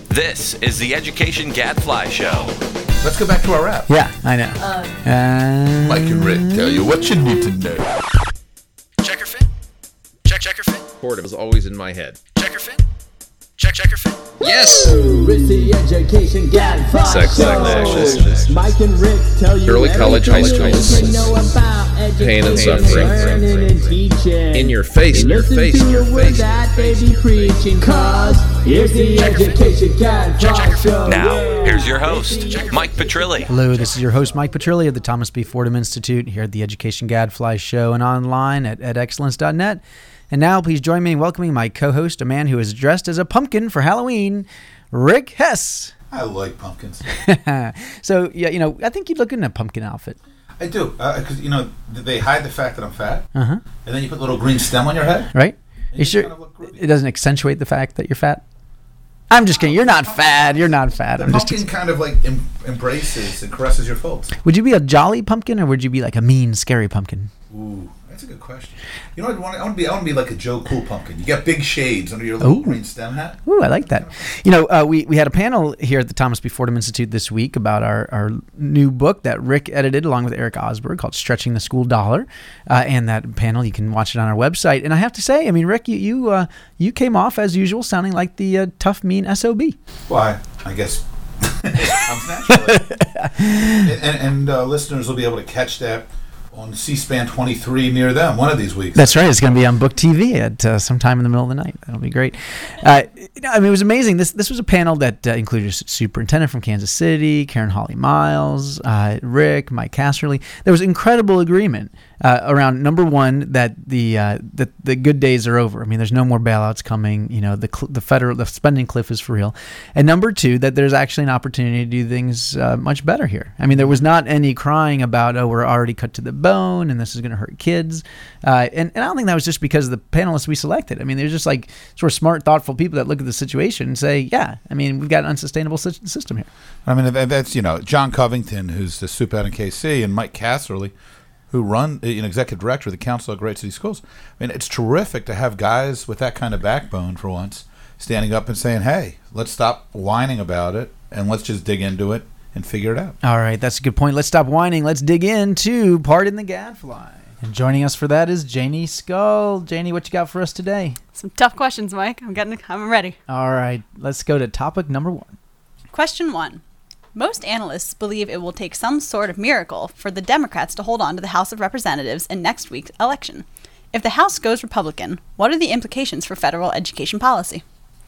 This is the Education Gadfly Show. Let's go back to our rap. Yeah, I know. Mike and Rick tell you what you need to know. Check her fit. Check her fit. It was always in my head. Check her fit. Check her fit. Yes! It's the Education Gadfly Sex, Show. Mike and Rick tell you early college, high school, everything you know about pain and education, suffering. learning and teaching. In your face, in your Listen face, to in your what face. that baby preaching, cause here's the Education Gadfly Show. Now, here's your host, Mike Petrilli. Hello, this is your host, Mike Petrilli of the Thomas B. Fordham Institute here at the Education Gadfly Show and online at edexcellence.net. And now, please join me in welcoming my co-host, a man who is dressed as a pumpkin for Halloween, Rick Hess. I like pumpkins. So, yeah, I think you'd look good in a pumpkin outfit. I do, because, they hide the fact that I'm fat, Uh-huh. and then you put a little green stem on your head. Right? and You sure kind of look groovy. it doesn't accentuate the fact that you're fat? I'm just kidding. You're not fat. You're not fat. The I'm just pumpkin kind of like embraces and caresses your folds. Would you be a jolly pumpkin or would you be like a mean, scary pumpkin? Ooh, that's a good question. You know what I want to be like a Joe Cool pumpkin. You got big shades under your little Ooh. green stem hat. Ooh, I like that. We had a panel here at the Thomas B. Fordham Institute this week about our new book that Rick edited along with Eric Osberg called Stretching the School Dollar. And that panel, you can watch it on our website. And I have to say, Rick, you came off as usual sounding like the tough, mean SOB. Why? I guess it comes naturally. and listeners will be able to catch that on C-SPAN 23 near them one of these weeks. That's right. It's going to be on Book TV at sometime in the middle of the night. That'll be great. It was amazing. This was a panel that included a superintendent from Kansas City, Karen Hawley Miles, Rick, Mike Casserly. There was incredible agreement around, number one, that the good days are over. There's no more bailouts coming. The spending cliff is for real. And number two, that there's actually an opportunity to do things much better here. There was not any crying about, we're already cut to the bone and this is going to hurt kids. And I don't think that was just because of the panelists we selected. They're just like sort of smart, thoughtful people that look at the situation and say, we've got an unsustainable system here. That's, John Covington, who's the soup out in KC, and Mike Casserly, who run, executive director of the Council of Great City Schools. It's terrific to have guys with that kind of backbone for once standing up and saying, hey, let's stop whining about it and let's just dig into it and figure it out. All right, that's a good point. Let's stop whining. Let's dig into Pardon the Gadfly. And joining us for that is Janie Skull. Janie, what you got for us today? Some tough questions, Mike. I'm ready. All right, let's go to topic number one. Question one. Most analysts believe it will take some sort of miracle for the Democrats to hold on to the House of Representatives in next week's election. If the House goes Republican, what are the implications for federal education policy?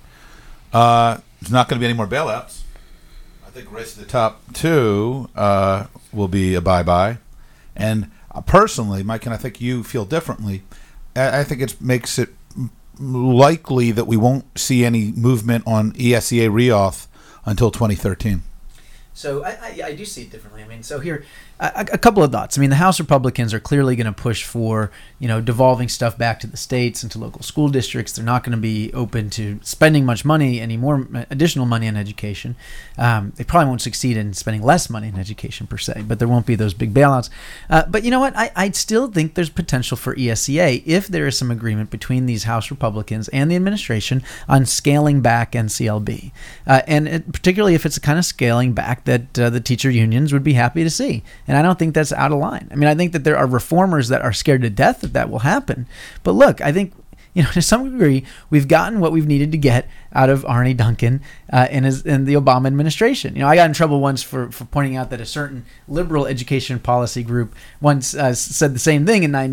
There's not going to be any more bailouts. I think race to the top two will be a bye-bye. And personally, Mike, and I think you feel differently, I think it makes it likely that we won't see any movement on ESEA reauth until 2013. So I do see it differently. So here, a couple of thoughts. The House Republicans are clearly going to push for, devolving stuff back to the states and to local school districts. They're not going to be open to spending much money, any more additional money on education. They probably won't succeed in spending less money in education per se, but there won't be those big bailouts. But you know what? I still think there's potential for ESEA if there is some agreement between these House Republicans and the administration on scaling back NCLB. Particularly if it's the kind of scaling back that the teacher unions would be happy to see. And I don't think that's out of line. I think that there are reformers that are scared to death that will happen. But look, I think, to some degree, we've gotten what we've needed to get out of Arne Duncan in the Obama administration. I got in trouble once for pointing out that a certain liberal education policy group once said the same thing in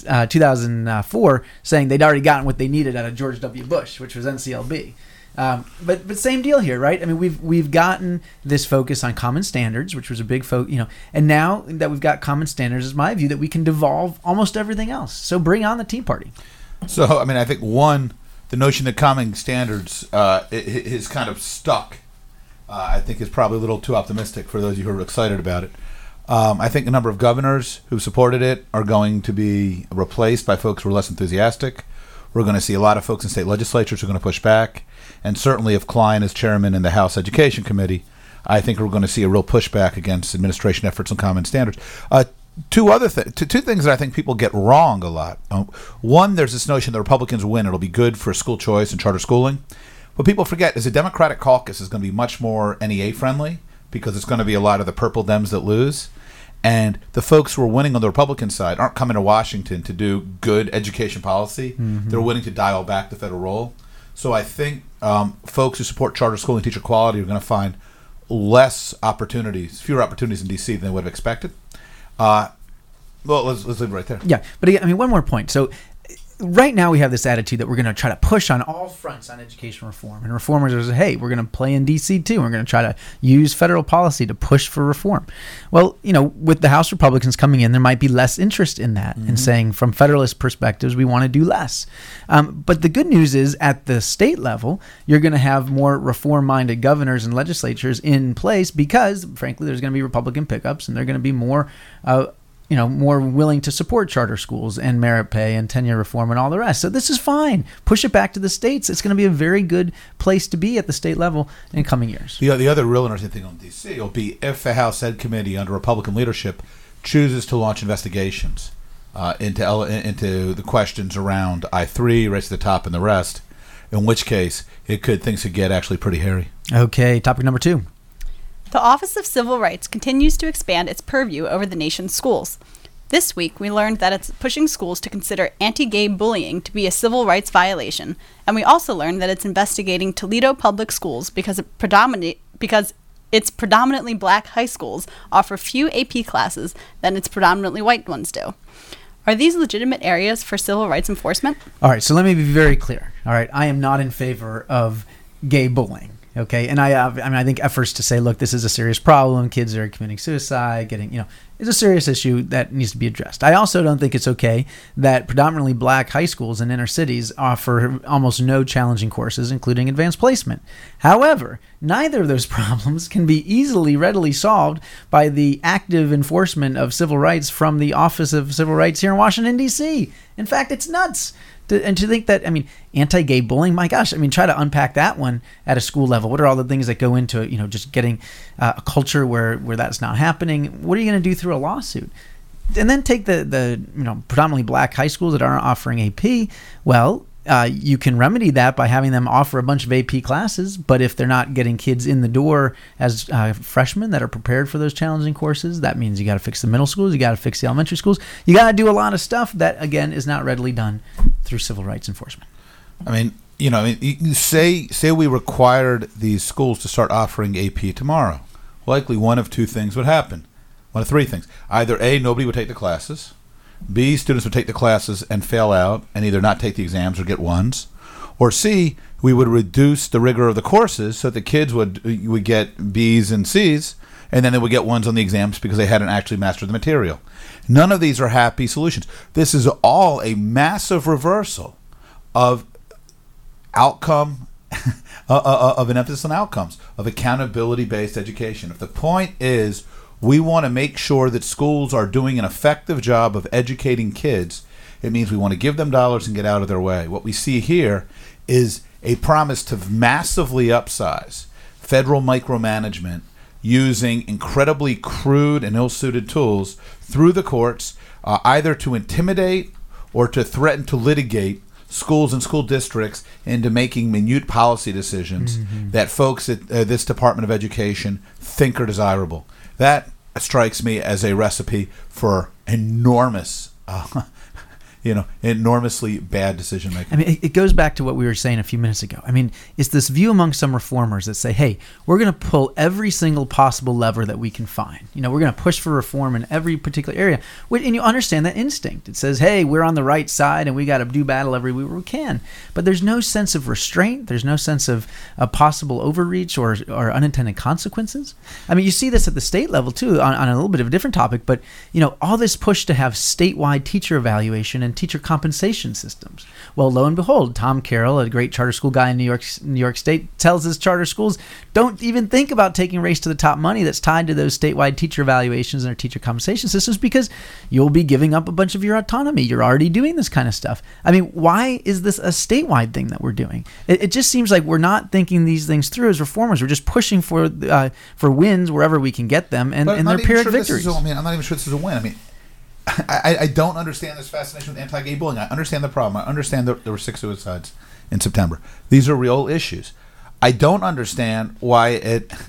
2004, saying they'd already gotten what they needed out of George W. Bush, which was NCLB. But same deal here, right? We've gotten this focus on common standards, which was a big focus, and now that we've got common standards, is my view that we can devolve almost everything else. So bring on the Tea Party. So, I think the notion that common standards is kind of stuck, I think is probably a little too optimistic for those of you who are excited about it. I think a number of governors who supported it are going to be replaced by folks who are less enthusiastic. We're going to see a lot of folks in state legislatures who are going to push back. And certainly if Klein is chairman in the House Education Committee, I think we're going to see a real pushback against administration efforts on common standards. Two things that I think people get wrong a lot. One, there's this notion that Republicans win, it'll be good for school choice and charter schooling. what people forget is the Democratic caucus is going to be much more NEA friendly because it's going to be a lot of the purple Dems that lose. And the folks who are winning on the Republican side aren't coming to Washington to do good education policy. They're willing to dial back the federal role. So I think folks who support charter school and teacher quality are going to find fewer opportunities in D.C. than they would have expected. Well, let's leave it right there. Yeah, but again, I mean, one more point. So right now we have this attitude that we're going to try to push on all fronts on education reform. And reformers are saying, hey, we're going to play in D.C. too. We're going to try to use federal policy to push for reform. Well, with the House Republicans coming in, there might be less interest in that and saying from Federalist perspectives, we want to do less. But the good news is at the state level, you're going to have more reform-minded governors and legislatures in place because, frankly, there's going to be Republican pickups and they're going to be more more willing to support charter schools and merit pay and tenure reform and all the rest. So this is fine. Push it back to the states. It's going to be a very good place to be at the state level in coming years. The other real interesting thing on D.C. will be if the House Ed Committee under Republican leadership chooses to launch investigations into the questions around I-3, race to the top, and the rest, in which case things could get actually pretty hairy. Okay, topic number 2. The Office of Civil Rights continues to expand its purview over the nation's schools. This week, we learned that it's pushing schools to consider anti-gay bullying to be a civil rights violation, and we also learned that it's investigating Toledo Public Schools because its predominantly black high schools offer few AP classes than its predominantly white ones do. Are these legitimate areas for civil rights enforcement? All right, so let me be very clear. All right, I am not in favor of gay bullying. Okay, and I think efforts to say, look, this is a serious problem. Kids are committing suicide, is a serious issue that needs to be addressed. I also don't think it's okay that predominantly black high schools in inner cities offer almost no challenging courses, including advanced placement. However, neither of those problems can be readily solved by the active enforcement of civil rights from the Office of Civil Rights here in Washington, D.C. In fact, it's nuts. And to think that, anti-gay bullying, my gosh, try to unpack that one at a school level. What are all the things that go into, just getting a culture where that's not happening? What are you going to do through a lawsuit? And then take the predominantly black high schools that aren't offering AP. Well, you can remedy that by having them offer a bunch of AP classes, but if they're not getting kids in the door as freshmen that are prepared for those challenging courses, that means you got to fix the middle schools, you got to fix the elementary schools, you got to do a lot of stuff that, again, is not readily done through civil rights enforcement. You say we required these schools to start offering AP tomorrow. Likely one of two things would happen. One of three things. Either A, nobody would take the classes. B, students would take the classes and fail out and either not take the exams or get ones. Or C, we would reduce the rigor of the courses so that the kids would get B's and C's and then they would get ones on the exams because they hadn't actually mastered the material. None of these are happy solutions. This is all a massive reversal of outcome, of an emphasis on outcomes, of accountability-based education. If the point is we want to make sure that schools are doing an effective job of educating kids, it means we want to give them dollars and get out of their way. What we see here is a promise to massively upsize federal micromanagement using incredibly crude and ill-suited tools through the courts, either to intimidate or to threaten to litigate schools and school districts into making minute policy decisions that folks at this Department of Education think are desirable. That strikes me as a recipe for enormously bad decision making. It goes back to what we were saying a few minutes ago. It's this view among some reformers that say, hey, we're going to pull every single possible lever that we can find. We're going to push for reform in every particular area. And you understand that instinct. It says, hey, we're on the right side and we got to do battle everywhere we can. But there's no sense of restraint. There's no sense of possible overreach or unintended consequences. You see this at the state level too, on a little bit of a different topic. But, all this push to have statewide teacher evaluation and teacher compensation systems. Well, lo and behold, Tom Carroll, a great charter school guy in New York State, tells his charter schools, don't even think about taking race to the top money that's tied to those statewide teacher evaluations and their teacher compensation systems because you'll be giving up a bunch of your autonomy. You're already doing this kind of stuff. Why is this a statewide thing that we're doing? It just seems like we're not thinking these things through as reformers. We're just pushing for wins wherever we can get them and their Pyrrhic victories. I'm not even sure this is a win. I don't understand this fascination with anti-gay bullying. I understand the problem. I understand that there were 6 suicides in September. These are real issues. I don't understand why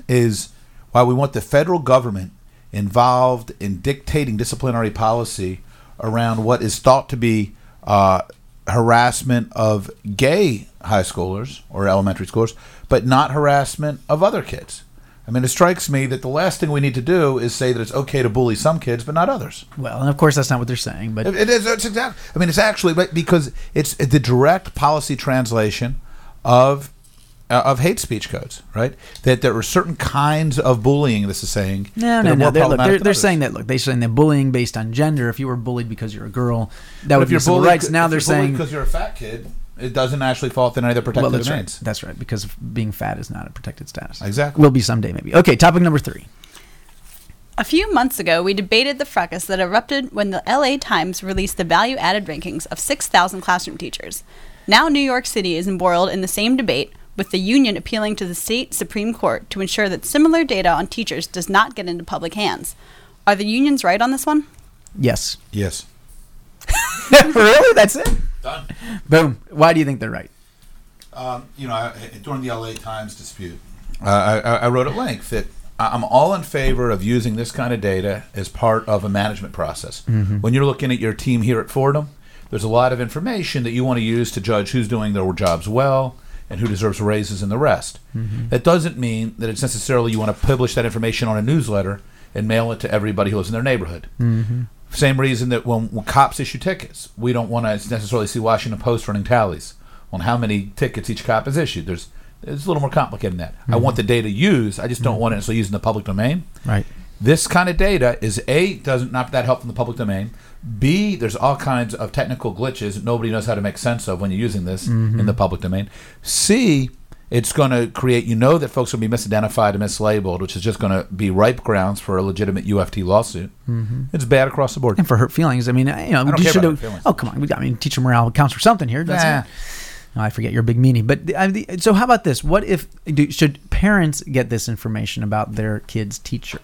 we want the federal government involved in dictating disciplinary policy around what is thought to be harassment of gay high schoolers or elementary schoolers, but not harassment of other kids. I mean, it strikes me that the last thing we need to do is say that it's okay to bully some kids, but not others. Well, and of course that's not what they're saying, but it is. It's exactly. I mean, it's actually because it's the direct policy translation of hate speech codes, right? That there are certain kinds of bullying. This is saying no. They're saying that. Look, they're saying that bullying based on gender. If you were bullied because you're a girl, that would be civil rights. Now they're saying because you're a fat kid, it doesn't actually fall within any of the protected domains. Right. That's right, because being fat is not a protected status. Exactly. Will be someday, maybe. Okay, topic number 3. A few months ago, we debated the fracas that erupted when the LA Times released the value-added rankings of 6,000 classroom teachers. Now New York City is embroiled in the same debate, with the union appealing to the state Supreme Court to ensure that similar data on teachers does not get into public hands. Are the unions right on this one? Yes. Yes. Really? That's it? Done. Boom. Why do you think they're right? During the LA Times dispute, I wrote at length that I'm all in favor of using this kind of data as part of a management process. Mm-hmm. When you're looking at your team here at Fordham, there's a lot of information that you want to use to judge who's doing their jobs well and who deserves raises and the rest. Mm-hmm. That doesn't mean that it's necessarily you want to publish that information on a newsletter and mail it to everybody who lives in their neighborhood. Mm-hmm. Same reason that when cops issue tickets, we don't want to necessarily see Washington Post running tallies on how many tickets each cop has issued. It's a little more complicated than that. Mm-hmm. I want the data used. I just don't want it necessarily used in the public domain. Right. This kind of data is not that helpful in the public domain. B, there's all kinds of technical glitches that nobody knows how to make sense of when you're using this in the public domain. C, it's going to create, that folks will be misidentified and mislabeled, which is just going to be ripe grounds for a legitimate UFT lawsuit. Mm-hmm. It's bad across the board. And for hurt feelings. I mean, I don't care about feelings. Oh, come on. I mean, teacher morale counts for something here, doesn't it? Oh, I forget, you're a big meanie. But so how about this? What if should parents get this information about their kid's teacher?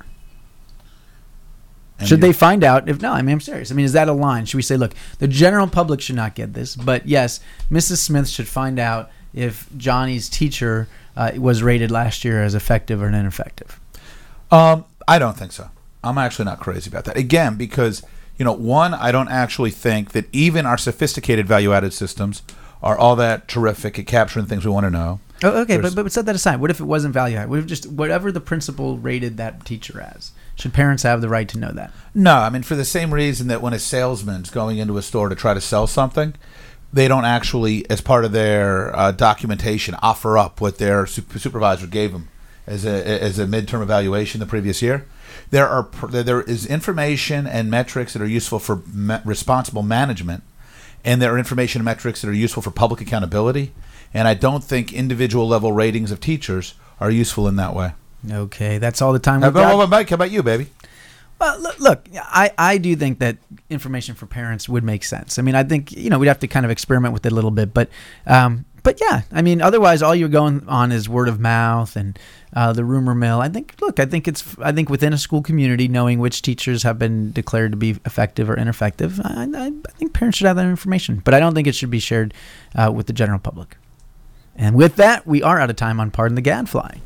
Should they find out if no? I mean, I'm serious. I mean, is that a line? Should we say, look, the general public should not get this, but yes, Mrs. Smith should find out if Johnny's teacher was rated last year as effective or ineffective? I don't think so. I'm actually not crazy about that. Again, because one, I don't actually think that even our sophisticated value-added systems are all that terrific at capturing things we want to know. Oh, okay, but set that aside. What if it wasn't value-added? What if just whatever the principal rated that teacher as? Should parents have the right to know that? No, I mean, for the same reason that when a salesman's going into a store to try to sell something, they don't actually, as part of their documentation, offer up what their supervisor gave them as a midterm evaluation the previous year. There is information and metrics that are useful for responsible management, and there are information and metrics that are useful for public accountability. And I don't think individual level ratings of teachers are useful in that way. Okay, that's all the time we've got. Mike, how about you, baby? Well, look, I do think that information for parents would make sense. I mean, I think, we'd have to kind of experiment with it a little bit. But yeah, I mean, otherwise all you're going on is word of mouth and the rumor mill. I think within a school community, knowing which teachers have been declared to be effective or ineffective, I think parents should have that information. But I don't think it should be shared with the general public. And with that, we are out of time on Pardon the Gadfly.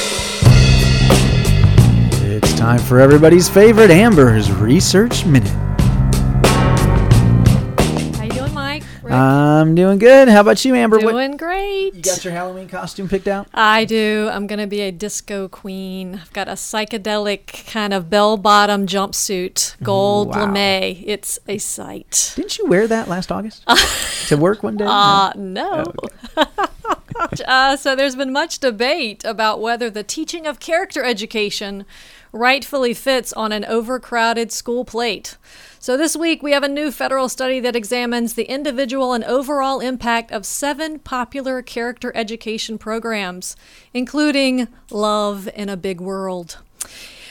It's time for everybody's favorite, Amber's Research Minute. How you doing, Mike? Rick? I'm doing good. How about you, Amber? Doing great. You got your Halloween costume picked out? I do. I'm going to be a disco queen. I've got a psychedelic kind of bell-bottom jumpsuit, gold lame. It's a sight. Didn't you wear that last August to work one day? No. Oh, okay. So there's been much debate about whether the teaching of character education rightfully fits on an overcrowded school plate. So this week we have a new federal study that examines the individual and overall impact of 7 popular character education programs, including Love in a Big World.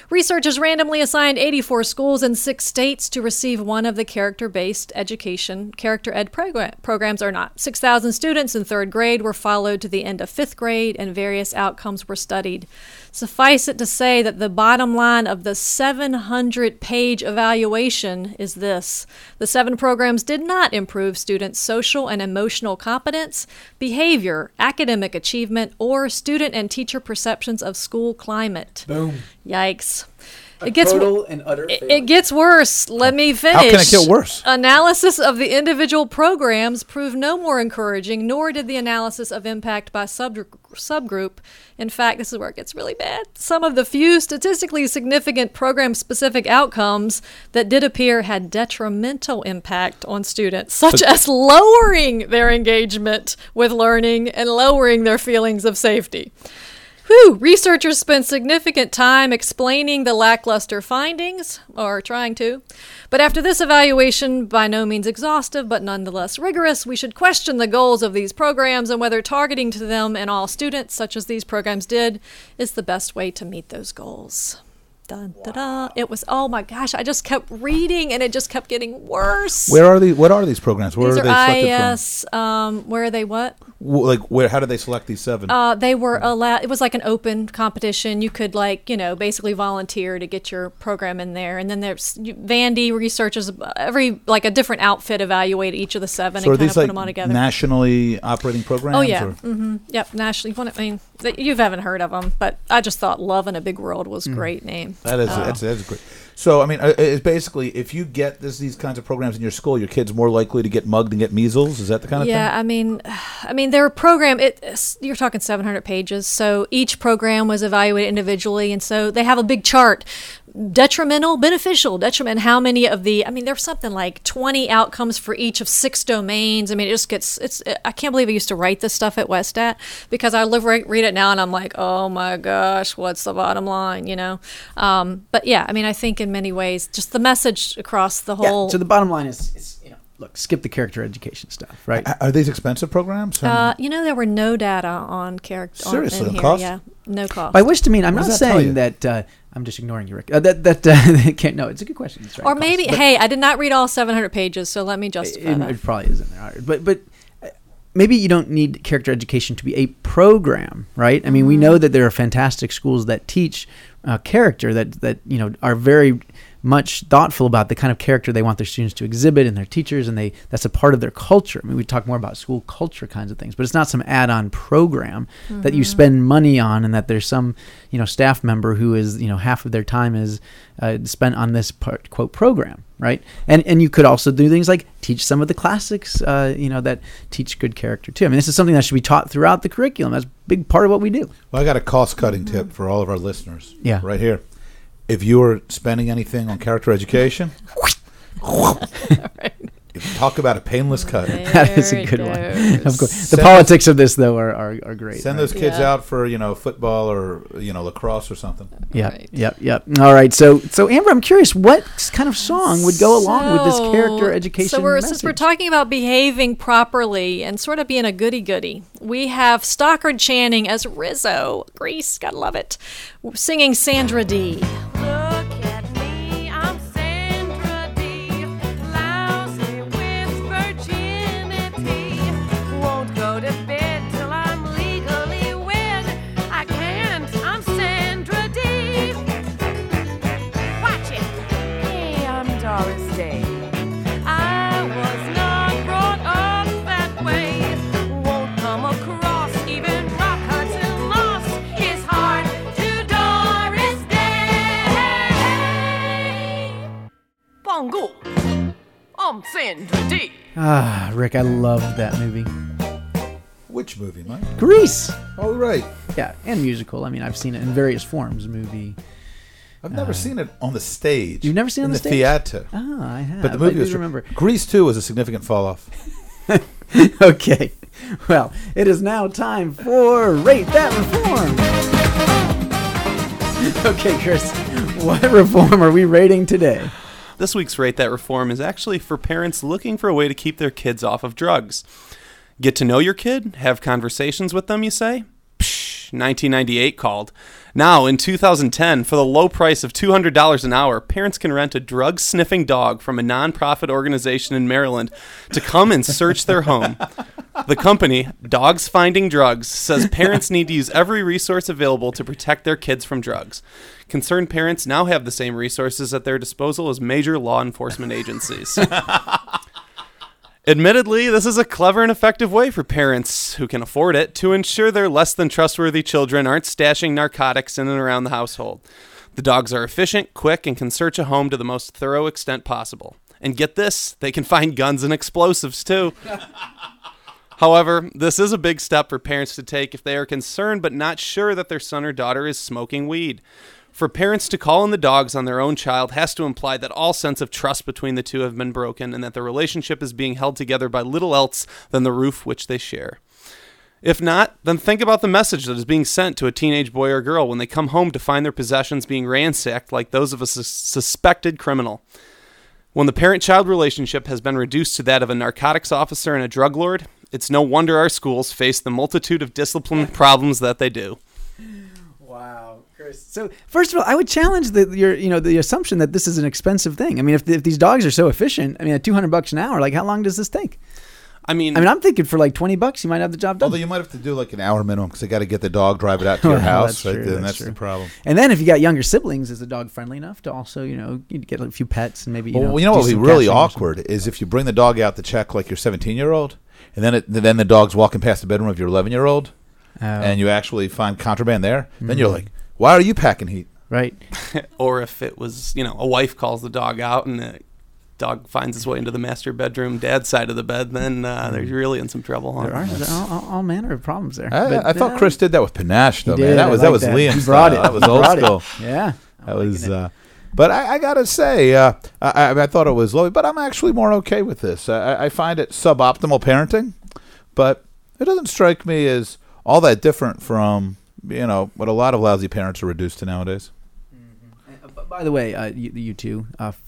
Researchers randomly assigned 84 schools in 6 states to receive one of the character-based education, character ed programs or not. 6,000 students in 3rd grade were followed to the end of 5th grade, and various outcomes were studied. Suffice it to say that the bottom line of the 700-page evaluation is this. The 7 programs did not improve students' social and emotional competence, behavior, academic achievement, or student and teacher perceptions of school climate. Boom. Yikes. Total and utter It gets worse. Let me finish. How can it get worse? Analysis of the individual programs proved no more encouraging, nor did the analysis of impact by subgroup. In fact, this is where it gets really bad. Some of the few statistically significant program-specific outcomes that did appear had detrimental impact on students, such as lowering their engagement with learning and lowering their feelings of safety. Researchers spent significant time explaining the lackluster findings, or trying to. But after this evaluation, by no means exhaustive, but nonetheless rigorous, we should question the goals of these programs and whether targeting to them and all students, such as these programs did, is the best way to meet those goals. Dun, da, da. It was, oh my gosh, I just kept reading and it just kept getting worse. What are these programs? Where These are they selected IS, where are they what? How did they select these 7? They were allowed, it was like an open competition. You could basically volunteer to get your program in there. And then there's Vandy researchers, a different outfit evaluated each of the 7 So and kind of put are these them all together. nationally operating programs? Oh, yeah. Yep, nationally. You haven't heard of them, but I just thought Love in a Big World was a great name. That's great. So, it's basically, if you get these kinds of programs in your school, your kid's more likely to get mugged and get measles? Is that the kind of thing? Yeah, their program, you're talking 700 pages, so each program was evaluated individually, and so they have a big chart. Detrimental, beneficial, detriment, how many of there's something like 20 outcomes for each of 6 domains. It just gets, I can't believe I used to write this stuff at Westat, because I read it now and I'm like, oh my gosh, what's the bottom line, But yeah, I think in many ways, just the message across the whole. Yeah, so the bottom line is look, skip the character education stuff, right? Are these expensive programs? There were no data on character. Seriously, in no here. cost? Yeah, no cost. By which to mean, I'm What not does that tell saying you? that. I'm just ignoring you, Rick. Can't. No, it's a good question. That's right, Or cost. maybe, But hey, I did not read all 700 pages, so let me justify that. it probably is in there. But maybe you don't need character education to be a program, right? We know that there are fantastic schools that teach character that are very much thoughtful about the kind of character they want their students to exhibit and their teachers, and that's a part of their culture. We talk more about school culture kinds of things, but it's not some add-on program that you spend money on, and that there's some staff member who is half of their time is spent on this quote program, right? And you could also do things like teach some of the classics, that teach good character too. This is something that should be taught throughout the curriculum. That's a big part of what we do. Well, I got a cost-cutting tip for all of our listeners. Yeah. Right here. If you are spending anything on character education, talk about a painless cut. That is a good one. Of course. The Send politics of this, though, are great. Send right? those kids Yeah. out for football or lacrosse or something. Yeah, Right. yep. All right. So Amber, I'm curious, what kind of song would go along with this character education Since we're message? talking about behaving properly and sort of being a goody-goody, we have Stockard Channing as Rizzo. Grease, gotta love it. Singing Sandra Dee. Look at me, I'm Sandra Dee, lousy with virginity. Won't go to bed till I'm legally wed. I can't, I'm Sandra Dee. Watch it. Hey, I'm Doris Day. I was not brought up that way. Won't come across, even rock Hudson lost his heart to Doris Day. Bongo, I'm Sandra Dee. Rick, I love that movie. Which movie, Mike? Grease. Oh, right. Yeah, and musical. I've seen it in various forms. Movie. I've never seen it on the stage. You've never seen it on in the stage? theater. Ah, I have. But the movie I was do remember. Grease 2 was a significant fall off. Okay. Well, it is now time for Rate That Reform. Okay, Chris, what reform are we rating today? This week's Rate That Reform is actually for parents looking for a way to keep their kids off of drugs. Get to know your kid, have conversations with them, you say? Psh, 1998 called. Now, in 2010, for the low price of $200 an hour, parents can rent a drug-sniffing dog from a nonprofit organization in Maryland to come and search their home. The company, Dogs Finding Drugs, says parents need to use every resource available to protect their kids from drugs. Concerned parents now have the same resources at their disposal as major law enforcement agencies. Admittedly, this is a clever and effective way for parents who can afford it to ensure their less than trustworthy children aren't stashing narcotics in and around the household. The dogs are efficient, quick, and can search a home to the most thorough extent possible. And get this, they can find guns and explosives too. However, this is a big step for parents to take if they are concerned but not sure that their son or daughter is smoking weed. For parents to call in the dogs on their own child has to imply that all sense of trust between the two have been broken and that the relationship is being held together by little else than the roof which they share. If not, then think about the message that is being sent to a teenage boy or girl when they come home to find their possessions being ransacked like those of a suspected criminal. When the parent-child relationship has been reduced to that of a narcotics officer and a drug lord, it's no wonder our schools face the multitude of discipline problems that they do. Wow, Chris. So first of all, I would challenge the assumption that this is an expensive thing. I mean, if these dogs are so efficient, I mean, at $200 an hour, like how long does this take? I mean, I'm thinking for like $20, you might have the job done. Although you might have to do like an hour minimum because they got to get the dog, drive it out to your house. That's Right? true, And that's that's true. the problem. And then if you got younger siblings, is the dog friendly enough to also, you'd get a few pets and maybe, Well, do what would be some really catching or something. awkward is if you bring the dog out to check like your 17-year-old, and then the dog's walking past the bedroom of your 11-year-old, and you actually find contraband there. Then you're like, why are you packing heat? Right. or if it was, a wife calls the dog out and the dog finds its way into the master bedroom, dad's side of the bed, then they're really in some trouble. Huh? There are all manner of problems there. I thought Chris did that with panache, though, He man. did. That I was like that was that. Liam He style. brought it. That was He old brought it. school. Yeah. That was. But I gotta say, I thought it was low, but I'm actually more okay with this. I find it suboptimal parenting, but it doesn't strike me as all that different from what a lot of lousy parents are reduced to nowadays. By the way, you two,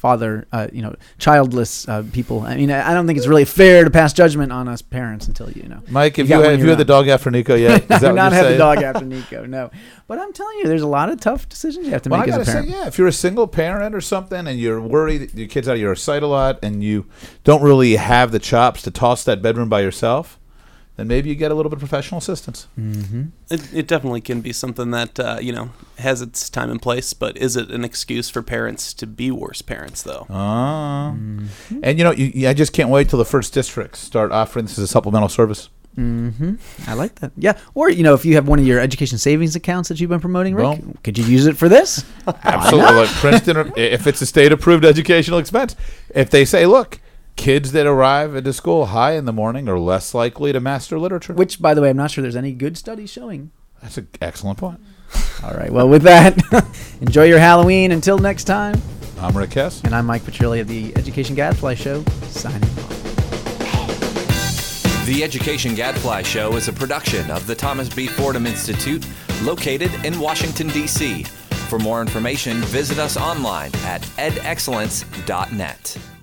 childless people. I mean, I don't think it's really fair to pass judgment on us parents until Mike, have got one you you're had the on. dog after Nico yet? Is that I do what not you're have saying? the dog after Nico, no. But I'm telling you, there's a lot of tough decisions you have to Well, make I as a gotta parent. say, if you're a single parent or something, and you're worried that your kid's out of your sight a lot, and you don't really have the chops to toss that bedroom by yourself, then maybe you get a little bit of professional assistance. Mm-hmm. It definitely can be something that, has its time and place, but is it an excuse for parents to be worse parents, though? And, I just can't wait till the first districts start offering this as a supplemental service. Mm-hmm. I like that. Yeah. Or, if you have one of your education savings accounts that you've been promoting, Rick, Well, could you use it for this? Absolutely. Like Princeton, if it's a state-approved educational expense, if they say, look, kids that arrive into school high in the morning are less likely to master literature. Which, by the way, I'm not sure there's any good studies showing. That's an excellent point. All right. Well, with that, enjoy your Halloween. Until next time. I'm Rick Hess. And I'm Mike Petrilli of the Education Gadfly Show, signing off. The Education Gadfly Show is a production of the Thomas B. Fordham Institute, located in Washington, D.C. For more information, visit us online at edexcellence.net.